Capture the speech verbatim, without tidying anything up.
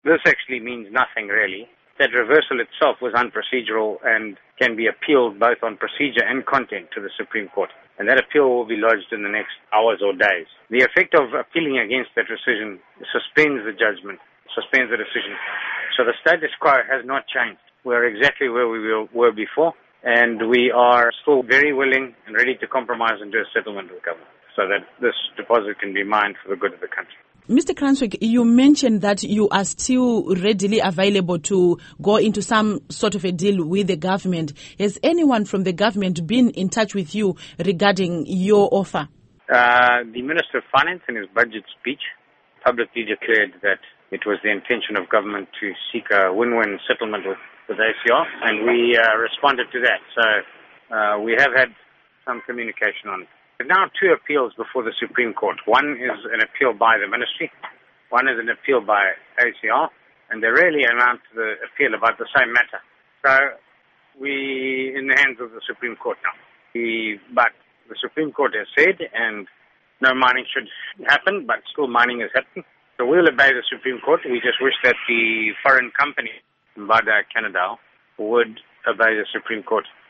This actually means nothing really. That reversal itself was unprocedural and can be appealed both on procedure and content to the Supreme Court. And that appeal will be lodged in the next hours or days. The effect of appealing against that decision suspends the judgment, suspends the decision. So the status quo has not changed. We're exactly where we were before, and we are still very willing and ready to compromise and do a settlement with government so that this deposit can be mined for the good of the country. Mister Cranswick, you mentioned that you are still readily available to go into some sort of a deal with the government. Has anyone from the government been in touch with you regarding your offer? Uh, the Minister of Finance in his budget speech publicly declared that it was the intention of government to seek a win-win settlement with, with A C R, and we uh, responded to that. So uh, we have had some communication on it. There are now two appeals before the Supreme Court. One is an appeal by the Ministry, one is an appeal by A C R, and they really amount to the appeal about the same matter. So we in the hands of the Supreme Court now. We, but the Supreme Court has said, and no mining should happen, but still mining is happening. So we'll obey the Supreme Court. We just wish that the foreign company, Mbada Canada, would obey the Supreme Court.